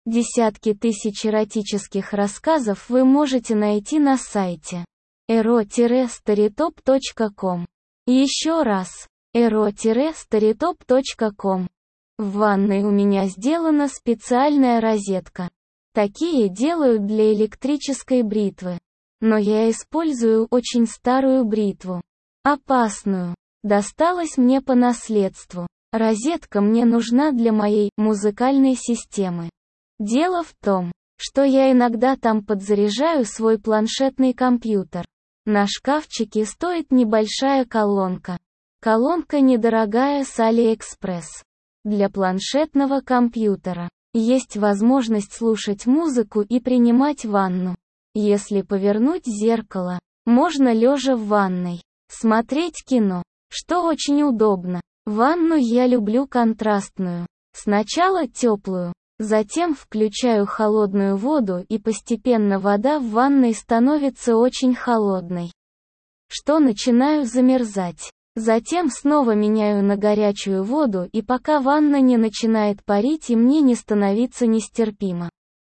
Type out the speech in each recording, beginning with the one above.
Десятки тысяч эротических рассказов вы можете найти на сайте ero-storytop.com. Еще раз, ero-storytop.com. В ванной у меня сделана специальная розетка. Такие делают для электрической бритвы. Но я использую очень старую бритву. Опасную. Досталась мне по наследству. Розетка мне нужна для моей музыкальной системы. Дело в том, что я иногда там подзаряжаю свой планшетный компьютер. На шкафчике стоит небольшая колонка. Колонка недорогая с AliExpress. Для планшетного компьютера есть возможность слушать музыку и принимать ванну. Если повернуть зеркало, можно лежа в ванной смотреть кино, что очень удобно. Ванну я люблю контрастную. Сначала теплую, затем включаю холодную воду и постепенно вода в ванной становится очень холодной, что начинаю замерзать. Затем снова меняю на горячую воду и пока ванна не начинает парить и мне не становится нестерпимо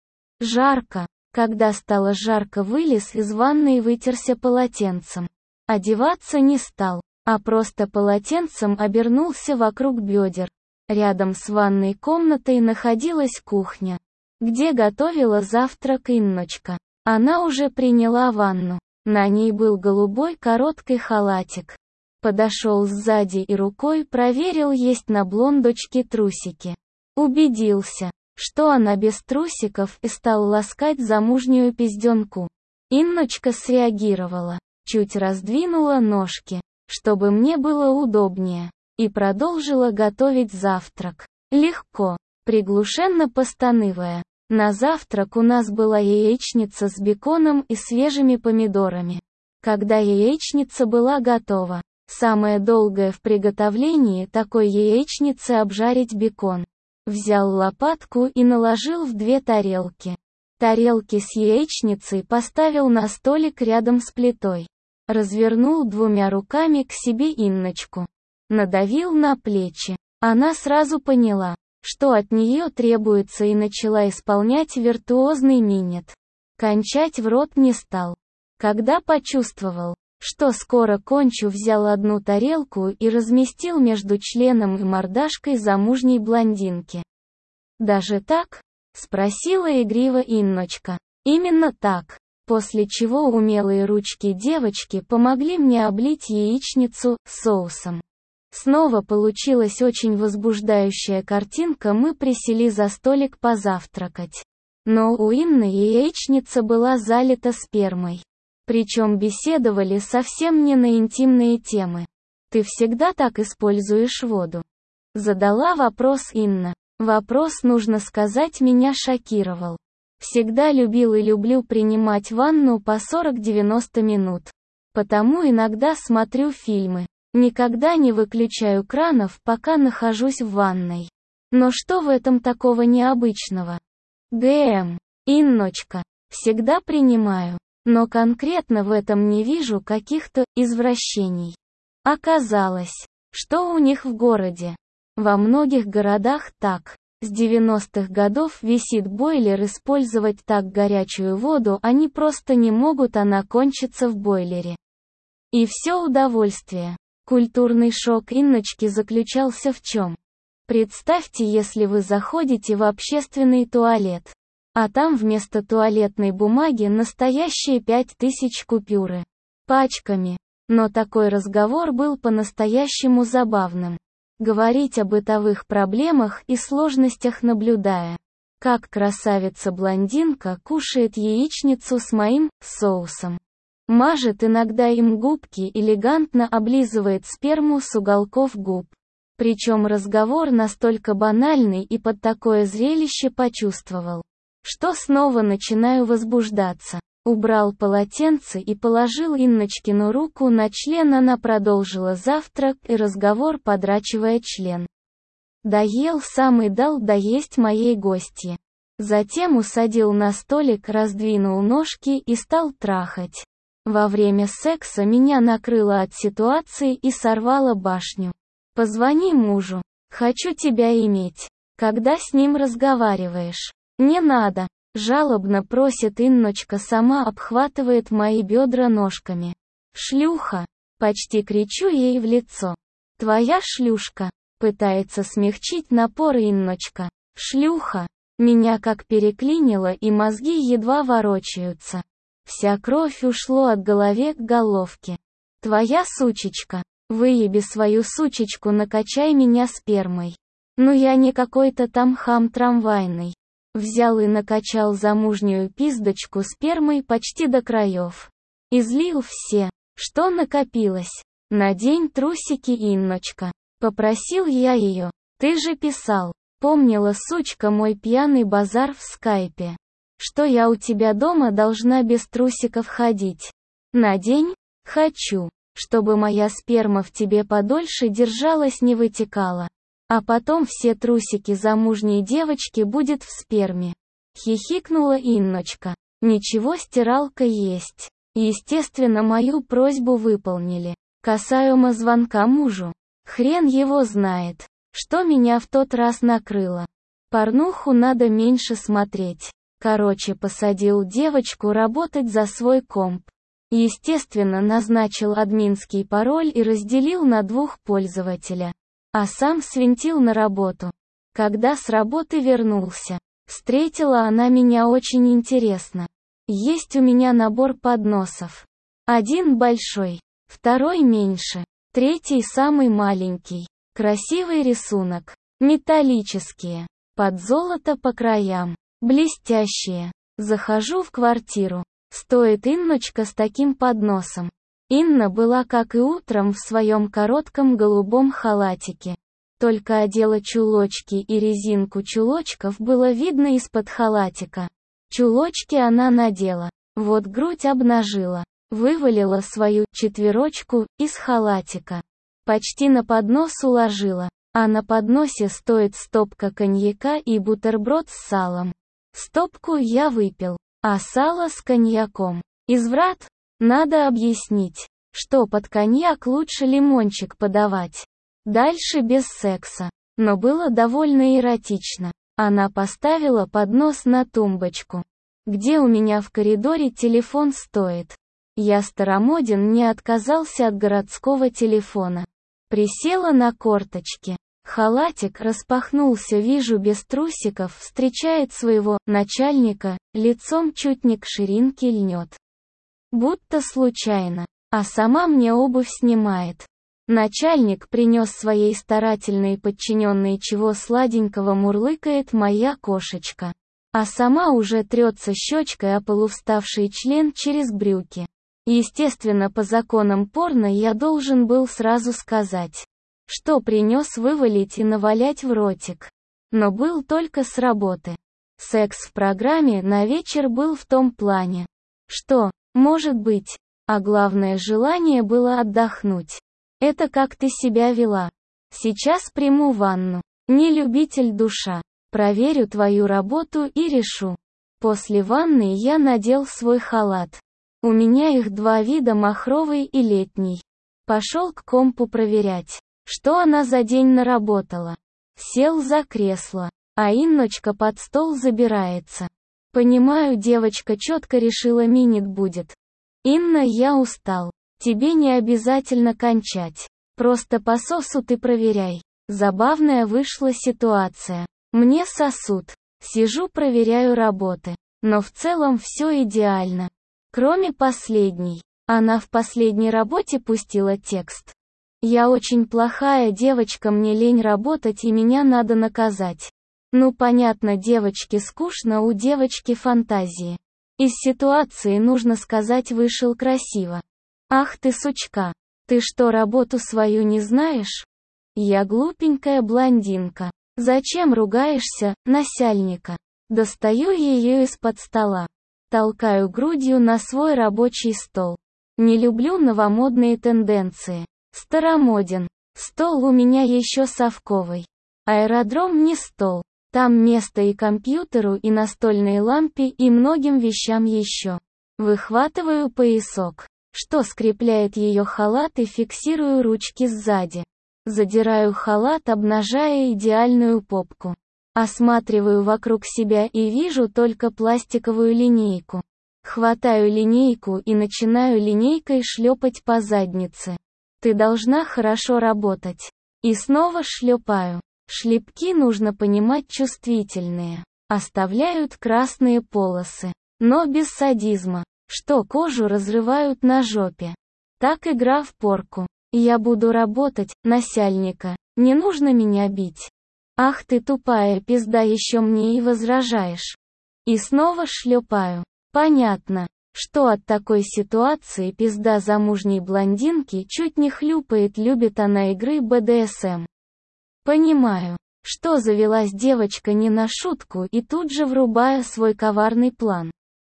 жарко. Когда стало жарко, вылез из ванны и вытерся полотенцем. Одеваться не стал, а просто полотенцем обернулся вокруг бедер. Рядом с ванной комнатой находилась кухня, где готовила завтрак Инночка. Она уже приняла ванну. На ней был голубой короткий халатик. Подошел сзади и рукой проверил, есть на блондочке трусики. Убедился, что она без трусиков, и стал ласкать замужнюю пизденку. Инночка среагировала, чуть раздвинула ножки, чтобы мне было удобнее, и продолжила готовить завтрак. Легко, приглушенно постанывая. На завтрак у нас была яичница с беконом и свежими помидорами. Когда яичница была готова, самое долгое в приготовлении такой яичницы обжарить бекон. Взял лопатку и наложил в 2 тарелки. Тарелки с яичницей поставил на столик рядом с плитой. Развернул 2 руками к себе Инночку. Надавил на плечи. Она сразу поняла, что от нее требуется, и начала исполнять виртуозный минет. Кончать в рот не стал. Когда почувствовал, что скоро кончу, взял 1 тарелку и разместил между членом и мордашкой замужней блондинки. «Даже так?» — спросила игриво Инночка. «Именно так». После чего умелые ручки девочки помогли мне облить яичницу соусом. Снова получилась очень возбуждающая картинка. Мы присели за столик позавтракать. Но у Инны яичница была залита спермой. Причем беседовали совсем не на интимные темы. «Ты всегда так используешь воду?» Задала вопрос Инна. Вопрос, нужно сказать, меня шокировал. Всегда любил и люблю принимать ванну по 40-90 минут. Потому иногда смотрю фильмы. Никогда не выключаю кранов, пока нахожусь в ванной. Но что в этом такого необычного? Инночка. Всегда принимаю. Но конкретно в этом не вижу каких-то извращений. Оказалось, что у них в городе. Во многих городах так. С 90-х годов висит бойлер, использовать так горячую воду они просто не могут, она кончится в бойлере. И все удовольствие. Культурный шок Инночки заключался в чем? Представьте, если вы заходите в общественный туалет, а там вместо туалетной бумаги настоящие 5000 купюры. Пачками. Но такой разговор был по-настоящему забавным. Говорить о бытовых проблемах и сложностях, наблюдая, как красавица-блондинка кушает яичницу с моим соусом. Мажет иногда им губки, элегантно облизывает сперму с уголков губ. Причем разговор настолько банальный, и под такое зрелище почувствовал, что снова начинаю возбуждаться. Убрал полотенце и положил Инночкину руку на член, она продолжила завтрак и разговор, подрачивая член. Доел сам и дал доесть моей гостье. Затем усадил на столик, раздвинул ножки и стал трахать. Во время секса меня накрыло от ситуации и сорвало башню. «Позвони мужу. Хочу тебя иметь. Когда с ним разговариваешь, Не надо. Жалобно просит Инночка, сама обхватывает мои бедра ножками. Шлюха. Почти кричу ей в лицо. Твоя шлюшка. Пытается смягчить напор Инночка. Шлюха. Меня как переклинило, и мозги едва ворочаются. Вся кровь ушло от головы к головке. Твоя сучечка. Выеби свою сучечку, накачай меня спермой. Ну я не какой-то там хам трамвайный. Взял и накачал замужнюю пиздочку спермой почти до краев. Излил все, что накопилось. Надень трусики, Инночка. Попросил я ее. Ты же писал. Помнила, сучка, мой пьяный базар в скайпе. Что я у тебя дома должна без трусиков ходить. Надень. Хочу, чтобы моя сперма в тебе подольше держалась, не вытекала. А потом все трусики замужней девочки будет в сперме. Хихикнула Инночка. Ничего, стиралка есть. Естественно, мою просьбу выполнили. Касаемо звонка мужу. Хрен его знает, что меня в тот раз накрыло. Порнуху надо меньше смотреть. Короче, посадил девочку работать за свой комп. Естественно, назначил админский пароль и разделил на 2 пользователя. А сам свинтил на работу. Когда с работы вернулся, встретила она меня очень интересно. Есть у меня набор подносов. 1 большой, 2 меньше, 3 самый маленький. Красивый рисунок. Металлические. Под золото по краям. Блестящие. Захожу в квартиру. Стоит Инночка с таким подносом. Инна была, как и утром, в своем коротком голубом халатике. Только одела чулочки, и резинку чулочков было видно из-под халатика. Чулочки она надела. Вот грудь обнажила. Вывалила свою четверочку из халатика. Почти на поднос уложила. А на подносе стоит стопка коньяка и бутерброд с салом. Стопку я выпил, а сало с коньяком. Изврат? Надо объяснить, что под коньяк лучше лимончик подавать. Дальше без секса. Но было довольно эротично. Она поставила поднос на тумбочку, где у меня в коридоре телефон стоит. Я старомоден, не отказался от городского телефона. Присела на корточки. Халатик распахнулся, вижу, без трусиков, встречает своего начальника, лицом чуть не к ширинке льнет. Будто случайно. А сама мне обувь снимает. Начальник принес своей старательной подчиненной, чего сладенького мурлыкает моя кошечка. А сама уже трется щечкой о полувставший член через брюки. Естественно, по законам порно я должен был сразу сказать, что принес, вывалить и навалять в ротик. Но был только с работы. Секс в программе на вечер был в том плане, что, может быть, а главное, желание было отдохнуть. Это как ты себя вела. Сейчас приму ванну. Не любитель душа. Проверю твою работу и решу. После ванны я надел свой халат. У меня их 2 вида, махровый и летний. Пошел к компу проверять, что она за день наработала. Сел за кресло, а Инночка под стол забирается. Понимаю, девочка четко решила, минет будет. Инна, я устал. Тебе не обязательно кончать. Просто по сосу ты проверяй. Забавная вышла ситуация. Мне сосут. Сижу, проверяю работы. Но в целом все идеально. Кроме последней. Она в последней работе пустила текст. Я очень плохая девочка, мне лень работать и меня надо наказать. Ну понятно, девочке скучно, у девочки фантазии. Из ситуации, нужно сказать, вышел красиво. Ах ты сучка. Ты что, работу свою не знаешь? Я глупенькая блондинка. Зачем ругаешься, насяльника? Достаю ее из-под стола. Толкаю грудью на свой рабочий стол. Не люблю новомодные тенденции. Старомоден. Стол у меня еще совковый. Аэродром не стол. Там место и компьютеру, и настольной лампе, и многим вещам еще. Выхватываю поясок, что скрепляет ее халат, и фиксирую ручки сзади. Задираю халат, обнажая идеальную попку. Осматриваю вокруг себя и вижу только пластиковую линейку. Хватаю линейку и начинаю линейкой шлепать по заднице. Ты должна хорошо работать. И снова шлепаю. Шлепки, нужно понимать, чувствительные. Оставляют красные полосы. Но без садизма, что кожу разрывают на жопе. Так игра в порку. Я буду работать, насяльника. Не нужно меня бить. Ах ты тупая пизда, еще мне и возражаешь. И снова шлепаю. Понятно, что от такой ситуации пизда замужней блондинки чуть не хлюпает, любит она игры БДСМ. Понимаю, что завелась девочка не на шутку, и тут же врубаю свой коварный план.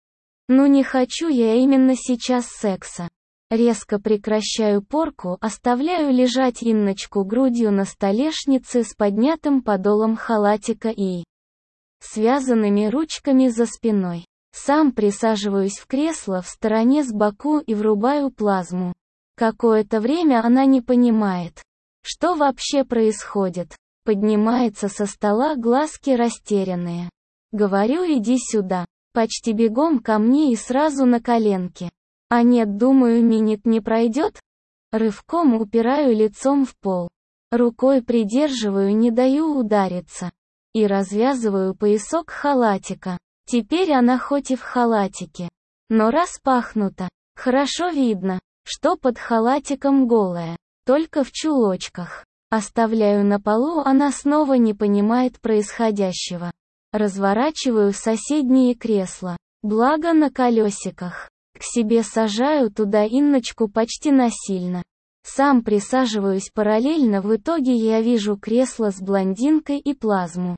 Ну не хочу я именно сейчас секса. Резко прекращаю порку, оставляю лежать Инночку грудью на столешнице с поднятым подолом халатика и связанными ручками за спиной. Сам присаживаюсь в кресло в стороне сбоку и врубаю плазму. Какое-то время она не понимает, что вообще происходит. Поднимается со стола, глазки растерянные. Говорю: иди сюда. Почти бегом ко мне и сразу на коленки. А нет, думаю, минет не пройдет. Рывком упираю лицом в пол. Рукой придерживаю, не даю удариться. И развязываю поясок халатика. Теперь она хоть и в халатике, но распахнута. Хорошо видно, что под халатиком голая, только в чулочках. Оставляю на полу, она снова не понимает происходящего. Разворачиваю соседние кресла, благо на колесиках. К себе сажаю туда Инночку почти насильно. Сам присаживаюсь параллельно, в итоге я вижу кресло с блондинкой и плазму.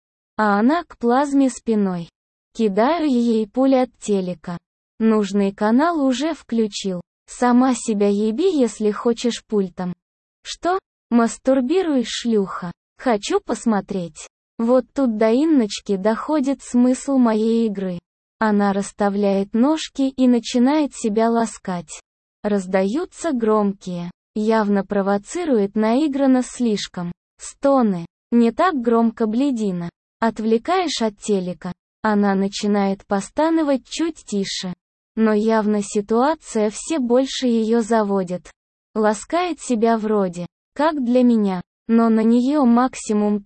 А она к плазме спиной. Кидаю ей пуль от телека. Нужный канал уже включил. Сама себя еби, если хочешь, пультом. Что? Мастурбируй, шлюха. Хочу посмотреть. Вот тут до Инночки доходит смысл моей игры. Она расставляет ножки и начинает себя ласкать. Раздаются громкие, явно провоцирует наигранно слишком, стоны. Не так громко, блядина. Отвлекаешь от телека. Она начинает постановать чуть тише. Но явно ситуация все больше ее заводит. Ласкает себя вроде как для меня, но на нее максимум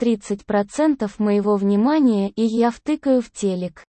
30% моего внимания, и я втыкаю в телек.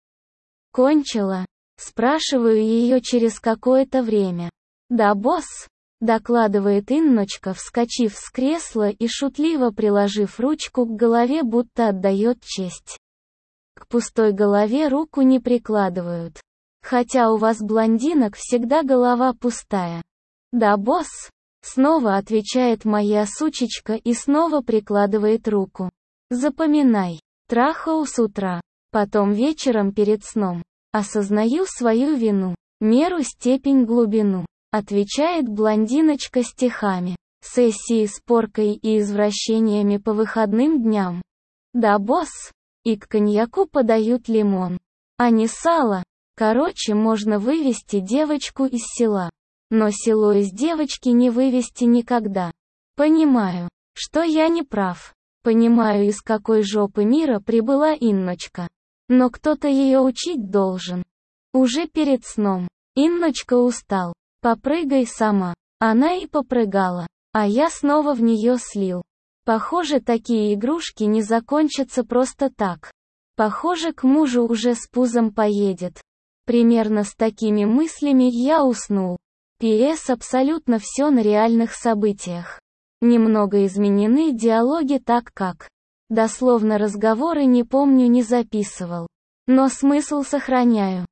Кончила? Спрашиваю ее через какое-то время. Да, босс, докладывает Инночка, вскочив с кресла и шутливо приложив ручку к голове, будто отдает честь. К пустой голове руку не прикладывают. Хотя у вас, блондинок, всегда голова пустая. Да, босс, снова отвечает моя сучечка и снова прикладывает руку. Запоминай. Трахаю с утра. Потом вечером перед сном. Осознаю свою вину. Меру, степень, глубину. Отвечает блондиночка стихами. Сессии с поркой и извращениями по выходным дням. Да, босс. И к коньяку подают лимон. А не сало. Короче, можно вывести девочку из села. Но село из девочки не вывести никогда. Понимаю, что я не прав. Понимаю, из какой жопы мира прибыла Инночка. Но кто-то ее учить должен. Уже перед сном. Инночка, устал. Попрыгай сама. Она и попрыгала. А я снова в нее слил. Похоже, такие игрушки не закончатся просто так. Похоже, к мужу уже с пузом поедет. Примерно с такими мыслями я уснул. П.С. Абсолютно все на реальных событиях. Немного изменены диалоги, так как дословно разговоры не помню, не записывал. Но смысл сохраняю.